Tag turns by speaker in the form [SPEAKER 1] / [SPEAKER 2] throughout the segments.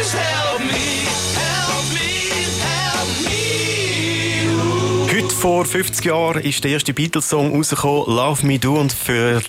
[SPEAKER 1] Heute vor 50 Jahren ist der erste Beatles-Song rausgekommen, «Love Me Do», und für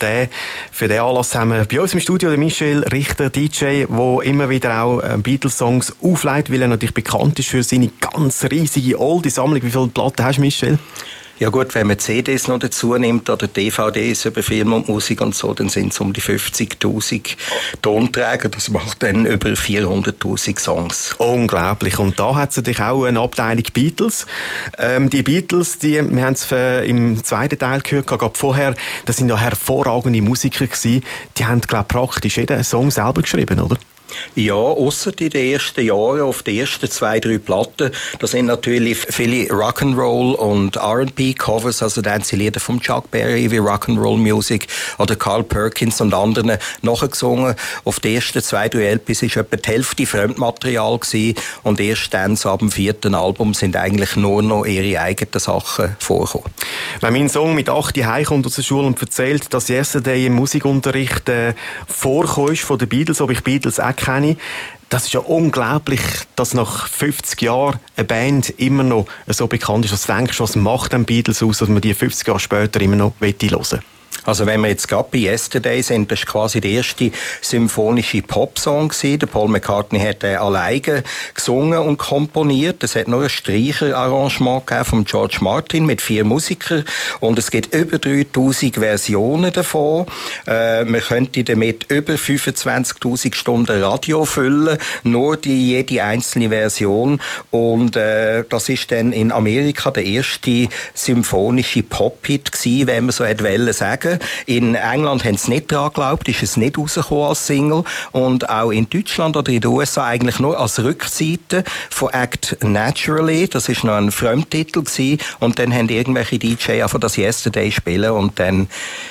[SPEAKER 1] den Anlass haben wir bei uns im Studio den Michel Richter, DJ, der immer wieder auch Beatles-Songs auflegt, weil er natürlich bekannt ist für seine ganz riesige Oldie-Sammlung. Wie viele Platten hast du, Michel?
[SPEAKER 2] Ja gut, wenn man CDs noch dazu nimmt oder DVDs über Film und Musik und so, dann sind es um die 50'000 Tonträger. Das macht dann über 400'000 Songs.
[SPEAKER 1] Unglaublich. Und da hat es natürlich auch eine Abteilung Beatles. Die Beatles, wir haben es im zweiten Teil gehört, gerade vorher, das sind ja hervorragende Musiker gewesen. Die haben, glaube ich, praktisch jeden Song selber geschrieben, oder?
[SPEAKER 2] Ja, ausser in den ersten Jahren, auf den ersten 2-3 Platten, da sind natürlich viele Rock'n'Roll und R&B-Covers, also da haben sie Lieder von Chuck Berry wie Rock'n'Roll Music oder Carl Perkins und anderen nachgesungen. Auf den ersten 2-3 LPs war etwa die Hälfte Fremdmaterial gewesen, und erst dann, so ab dem 4. Album, sind eigentlich nur noch ihre eigenen Sachen vorgekommen.
[SPEAKER 1] Wenn mein Sohn mit 8 heimkommt aus der Schule und erzählt, dass «Yesterday» im Musikunterricht vorgekommen ist von den Beatles, ob ich Beatles auch kenne, das ist ja unglaublich, dass nach 50 Jahren eine Band immer noch so bekannt ist. Was denkst du, was macht den Beatles aus, dass man die 50 Jahre später immer noch hören will?
[SPEAKER 2] Also wenn wir jetzt gerade bei «Yesterday» sind, das war quasi der erste symphonische Popsong gewesen. Der Paul McCartney hat den alleine gesungen und komponiert. Es hat nur ein Streicherarrangement gegeben von George Martin mit 4 Musikern, und es gibt über 3000 Versionen davon. Man könnte damit über 25'000 Stunden Radio füllen, nur jede einzelne Version, und das ist dann in Amerika der erste symphonische Pop-Hit gewesen, wenn man so wollte sagen. In England haben sie nicht daran geglaubt, ist es nicht rausgekommen als Single, und auch in Deutschland oder in den USA eigentlich nur als Rückseite von Act Naturally. Das ist noch ein Fremdtitel gewesen, und dann haben irgendwelche DJ einfach das «Yesterday» spielen, und dann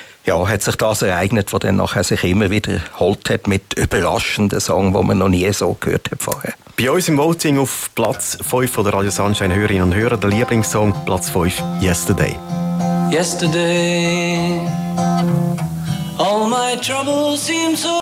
[SPEAKER 2] hat sich das ereignet, was dann nachher sich immer wieder holt hat mit überraschenden Songs, die man noch nie so gehört hat vorher.
[SPEAKER 1] Bei uns im Voting auf Platz 5 von der Radio Sunshine Hörerinnen und Hörer, der Lieblingssong, Platz 5, «Yesterday».
[SPEAKER 3] Yesterday, all my troubles seem so